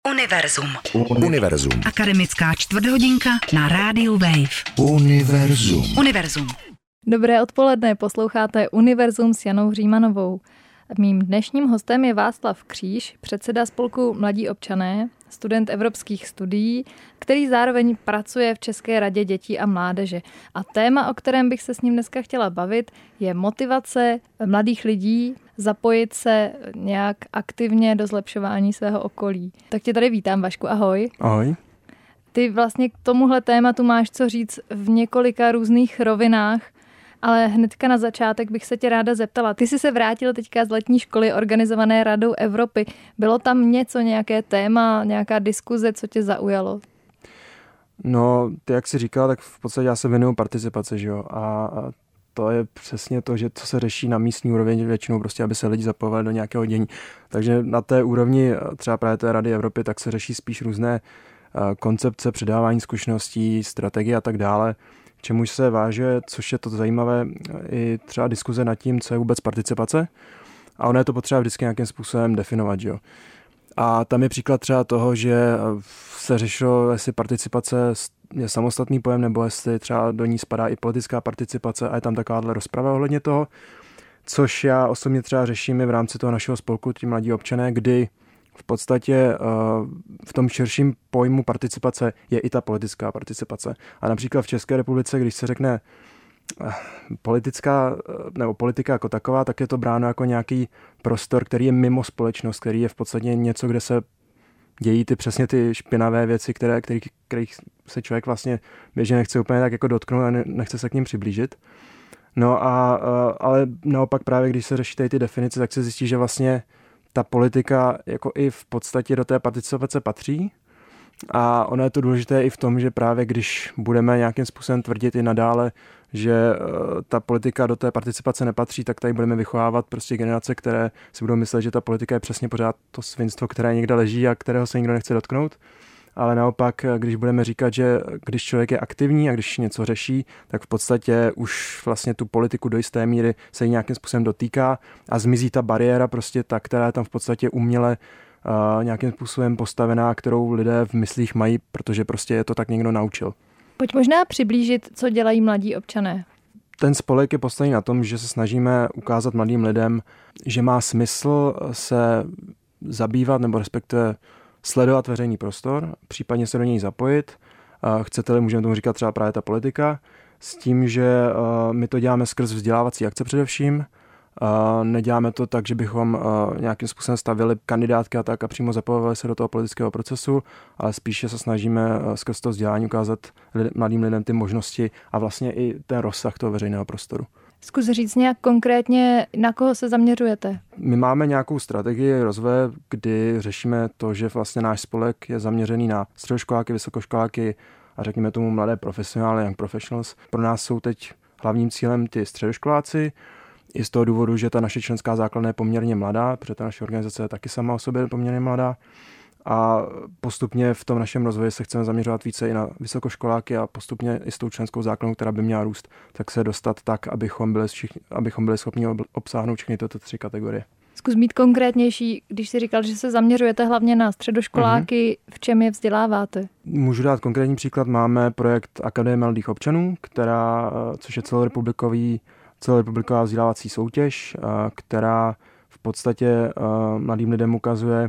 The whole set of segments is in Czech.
Univerzum. Akademická čtvrthodinka na rádiu Wave. Univerzum. Dobré odpoledne, posloucháte Univerzum s Janou Římanovou. Mým dnešním hostem je Václav Kříž, předseda spolku Mladí občané, student evropských studií, který zároveň pracuje v České radě dětí a mládeže. A téma, o kterém bych se s ním dneska chtěla bavit, je motivace mladých lidí zapojit se nějak aktivně do zlepšování svého okolí. Tak tě tady vítám, Vašku, ahoj. Ahoj. Ty vlastně k tomuhle tématu máš co říct v několika různých rovinách, ale hnedka na začátek bych se tě ráda zeptala. Ty jsi se vrátil teďka z letní školy organizované Radou Evropy. Bylo tam něco, nějaké téma, nějaká diskuze, co tě zaujalo? No, ty jak jsi říkal, tak v podstatě já se věnuju participaci, že jo? A to je přesně to, že co se řeší na místní úrovni většinou prostě, aby se lidi zapojovali do nějakého dění. Takže na té úrovni třeba právě té Rady Evropy, tak se řeší spíš různé koncepce, předávání zkušeností, strategie a tak dále, čemuž se váže, což je to zajímavé, i třeba diskuze nad tím, co je vůbec participace. A ono je to potřeba vždycky nějakým způsobem definovat, že jo. A tam je příklad třeba toho, že se řešilo, jestli participace je samostatný pojem, nebo jestli třeba do ní spadá i politická participace a je tam takováhle rozprava ohledně toho, což já osobně třeba řeším i v rámci toho našeho spolku, ti Mladí občané, kdy v podstatě v tom širším pojmu participace je i ta politická participace. A například v České republice, když se řekne politická nebo politika jako taková, tak je to bráno jako nějaký prostor, který je mimo společnost, který je v podstatě něco, kde se dějí přesně ty špinavé věci, kterých se člověk vlastně běžně nechce úplně tak jako dotknout a nechce se k ním přiblížit. No ale naopak právě, když se řeší tady ty definice, tak se zjistí, že vlastně ta politika jako i v podstatě do té participace patří. A ono je to důležité i v tom, že právě když budeme nějakým způsobem tvrdit i nadále, že ta politika do té participace nepatří, tak tady budeme vychovávat prostě generace, které si budou myslet, že ta politika je přesně pořád to svinstvo, které někde leží a kterého se nikdo nechce dotknout. Ale naopak, když budeme říkat, že když člověk je aktivní a když něco řeší, tak v podstatě už vlastně tu politiku do jisté míry se jí nějakým způsobem dotýká a zmizí ta bariéra prostě ta, která je tam v podstatě uměle nějakým způsobem postavená, kterou lidé v myslích mají, protože prostě je to tak někdo naučil. Pojď možná přiblížit, co dělají Mladí občané. Ten spolek je postavený na tom, že se snažíme ukázat mladým lidem, že má smysl se zabývat nebo respektive sledovat veřejný prostor, případně se do něj zapojit. Chcete-li, můžeme tomu říkat třeba právě ta politika, s tím, že my to děláme skrz vzdělávací akce především. Neděláme to tak, že bychom nějakým způsobem stavili kandidátky a tak a přímo zapojovali se do toho politického procesu, ale spíše se snažíme skrz to vzdělání ukázat mladým lidem ty možnosti a vlastně i ten rozsah toho veřejného prostoru. Zkus říct nějak konkrétně, na koho se zaměřujete? My máme nějakou strategii rozvoje, kdy řešíme to, že vlastně náš spolek je zaměřený na středoškoláky, vysokoškoláky a řekněme tomu mladé profesionály, young professionals. Pro nás jsou teď hlavním cílem ty středoškoláci, i z toho důvodu, že ta naše členská základna je poměrně mladá, protože ta naše organizace je taky sama o sobě poměrně mladá. A postupně v tom našem rozvoji se chceme zaměřovat více i na vysokoškoláky a postupně i s tou členskou základnou, která by měla růst, tak se dostat tak, abychom byli schopni obsáhnout všechny tyto 3 kategorie. Zkus být konkrétnější, když jsi říkal, že se zaměřujete hlavně na středoškoláky, v čem je vzděláváte? Můžu dát konkrétní příklad. Máme projekt Akademie mladých občanů, což je celorepubliková vzdělávací soutěž, která v podstatě mladým lidem ukazuje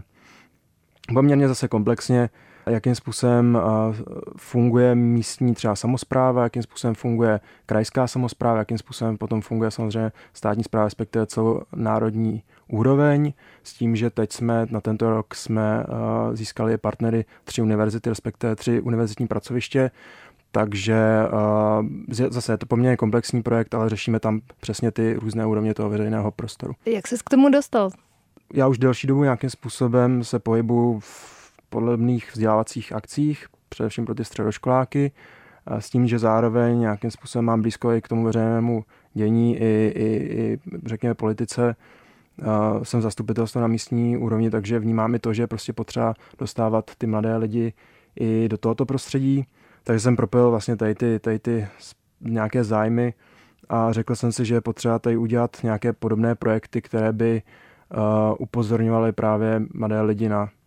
poměrně zase komplexně, jakým způsobem funguje místní třeba samospráva, jakým způsobem funguje krajská samospráva, jakým způsobem potom funguje samozřejmě státní správa, respektive celonárodní úroveň, s tím, že teď na tento rok jsme získali partnery 3 univerzity, respektive 3 univerzitní pracoviště. Takže zase je to poměrně komplexní projekt, ale řešíme tam přesně ty různé úrovně toho veřejného prostoru. Jak ses k tomu dostal? Já už delší dobu nějakým způsobem se pohybuji v podobných vzdělávacích akcích, především pro ty středoškoláky, s tím, že zároveň nějakým způsobem mám blízko i k tomu veřejnému dění i řekněme politice. Jsem zastupitelstvo na místní úrovni, takže vnímám i to, že je prostě potřeba dostávat ty mladé lidi i do tohoto prostředí. Takže jsem propojil vlastně tady ty nějaké zájmy a řekl jsem si, že je potřeba tady udělat nějaké podobné projekty, které by upozorňovaly právě mladé lidi na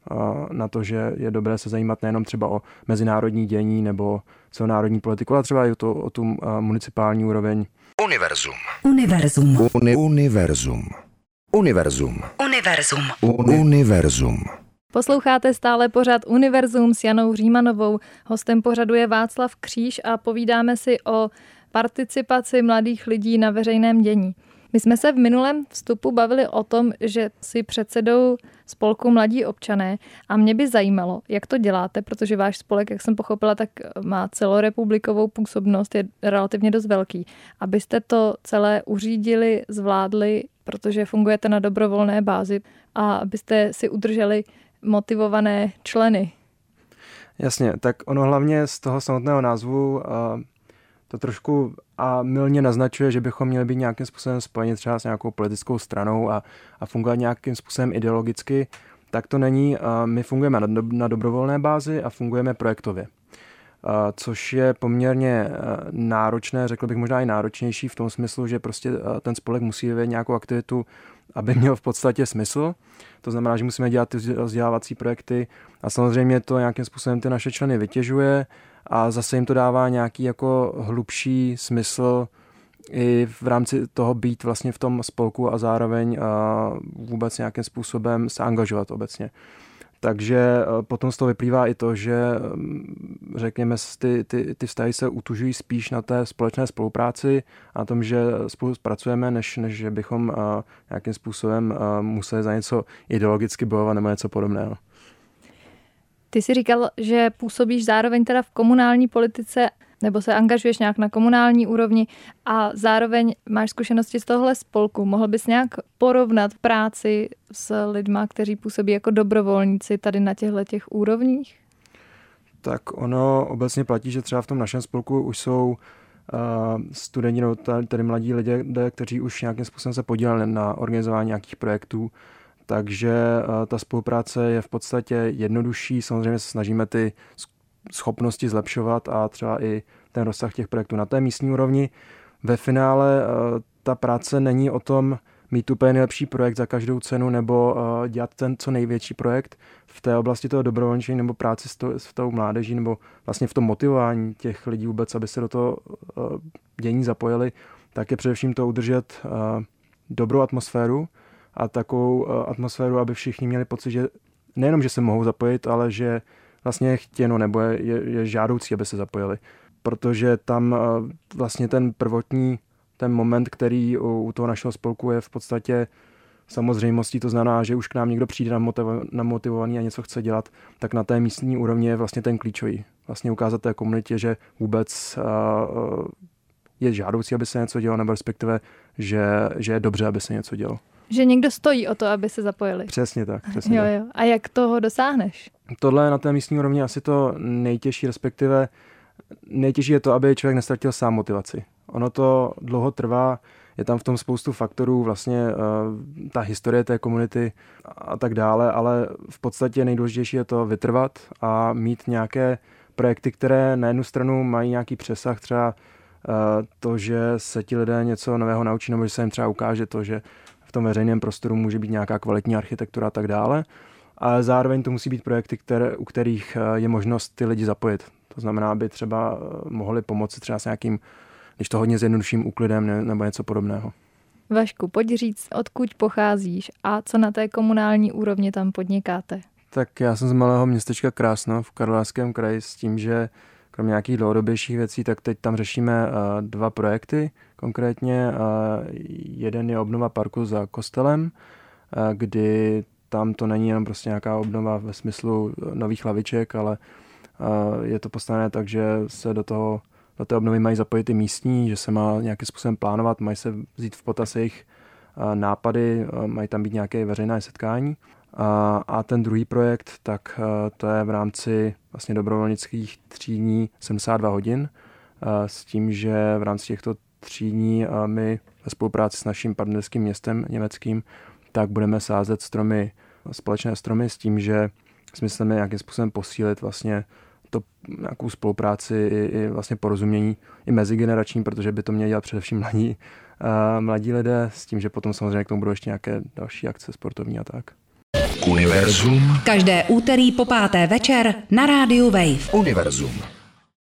na to, že je dobré se zajímat nejenom třeba o mezinárodní dění nebo celonárodní politiku, ale třeba i o tu municipální úroveň. Univerzum. Univerzum. Univerzum. Univerzum. Univerzum. Univerzum. Posloucháte stále pořad Univerzum s Janou Římanovou. Hostem pořadu je Václav Kříž a povídáme si o participaci mladých lidí na veřejném dění. My jsme se v minulém vstupu bavili o tom, že si předsedou spolku Mladí občané a mě by zajímalo, jak to děláte, protože váš spolek, jak jsem pochopila, tak má celorepublikovou působnost, je relativně dost velký. Abyste to celé uřídili, zvládli, protože fungujete na dobrovolné bázi a abyste si udrželi motivované členy. Jasně, tak ono hlavně z toho samotného názvu to trošku a mylně naznačuje, že bychom měli být nějakým způsobem spojeni třeba s nějakou politickou stranou a fungovat nějakým způsobem ideologicky. Tak to není. My fungujeme na dobrovolné bázi a fungujeme projektově. Což je poměrně náročné, řekl bych možná i náročnější v tom smyslu, že prostě ten spolek musí vyvíjet nějakou aktivitu, aby měl v podstatě smysl. To znamená, že musíme dělat ty vzdělávací projekty a samozřejmě to nějakým způsobem ty naše členy vytěžuje a zase jim to dává nějaký jako hlubší smysl i v rámci toho být vlastně v tom spolku a zároveň vůbec nějakým způsobem se angažovat obecně. Takže potom z toho vyplývá i to, že řekněme, ty vztahy se utužují spíš na té společné spolupráci a na tom, že spolu pracujeme, než že bychom nějakým způsobem museli za něco ideologicky bojovat nebo něco podobného. Ty jsi říkal, že působíš zároveň teda v komunální politice nebo se angažuješ nějak na komunální úrovni a zároveň máš zkušenosti z tohle spolku. Mohl bys nějak porovnat práci s lidma, kteří působí jako dobrovolníci tady na těch úrovních? Tak ono obecně platí, že třeba v tom našem spolku už jsou studenti nebo tady mladí lidé, kteří už nějakým způsobem se podíleli na organizování nějakých projektů. Takže ta spolupráce je v podstatě jednodušší. Samozřejmě se snažíme ty schopnosti zlepšovat a třeba i ten rozsah těch projektů na té místní úrovni. Ve finále ta práce není o tom mít úplně nejlepší projekt za každou cenu nebo dělat ten co největší projekt v té oblasti toho dobrovolničení nebo práci s tou mládeží nebo vlastně v tom motivování těch lidí vůbec, aby se do toho dění zapojili, tak je především to udržet dobrou atmosféru a takovou atmosféru, aby všichni měli pocit, že nejenom, že se mohou zapojit, ale že vlastně je chtěno nebo je žádoucí, aby se zapojili. Protože tam vlastně ten prvotní, ten moment, který u toho našeho spolku je v podstatě samozřejmostí, to znamená, že už k nám někdo přijde namotivovaný a něco chce dělat, tak na té místní úrovni je vlastně ten klíčový. Vlastně ukázat té komunitě, že vůbec je žádoucí, aby se něco dělo, nebo respektive, že je dobře, aby se něco dělo. Že někdo stojí o to, aby se zapojili. Přesně tak. Jo. A jak toho dosáhneš? Tohle je na té místní úrovni asi to nejtěžší, respektive nejtěžší je to, aby člověk nestratil sám motivaci. Ono to dlouho trvá, je tam v tom spoustu faktorů, vlastně ta historie té komunity a tak dále, ale v podstatě nejdůležitější je to vytrvat a mít nějaké projekty, které na jednu stranu mají nějaký přesah, třeba to, že se ti lidé něco nového naučí, nebo že se jim třeba ukáže to, že v tom veřejném prostoru může být nějaká kvalitní architektura a tak dále. Ale zároveň to musí být projekty, u kterých je možnost ty lidi zapojit. To znamená, aby třeba mohli pomoci třeba s nějakým, když to hodně zjednoduším, úklidem nebo něco podobného. Vašku, pojď říct, odkud pocházíš a co na té komunální úrovni tam podnikáte? Tak já jsem z malého městečka Krásno v Karlovarském kraji s tím, že kromě nějakých dlouhodobějších věcí, tak teď tam řešíme 2 projekty. Konkrétně jeden je obnova parku za kostelem, kdy tam to není jenom prostě nějaká obnova ve smyslu nových laviček, ale je to postavené tak, že se do té obnovy mají zapojit i místní, že se má nějakým způsobem plánovat, mají se vzít v potaz jejich nápady, mají tam být nějaké veřejné setkání. A ten druhý projekt, tak to je v rámci vlastně dobrovolnických 3 dní 72 hodin, s tím, že v rámci těchto 3 dní my ve spolupráci s naším partnerským městem německým, tak budeme sázet stromy, společné stromy s tím, že smyslem je nějakým způsobem posílit vlastně to nějakou spolupráci i vlastně porozumění i mezigenerační, protože by to měli dělat především mladí lidé, s tím, že potom samozřejmě k tomu budou ještě nějaké další akce sportovní a tak. Univerzum. Každé úterý po 5. večer na rádiu Wave. Univerzum.